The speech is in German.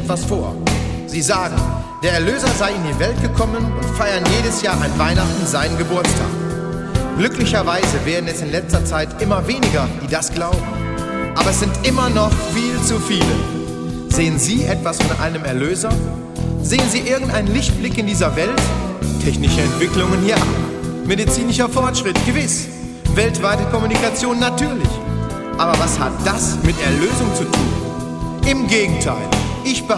etwas vor. Sie sagen, der Erlöser sei in die Welt gekommen und feiern jedes Jahr an Weihnachten seinen Geburtstag. Glücklicherweise werden es in letzter Zeit immer weniger, die das glauben. Aber es sind immer noch viel zu viele. Sehen Sie etwas von einem Erlöser? Sehen Sie irgendeinen Lichtblick in dieser Welt? Technische Entwicklungen, ja. Medizinischer Fortschritt, gewiss. Weltweite Kommunikation, natürlich. Aber was hat das mit Erlösung zu tun? Im Gegenteil, ich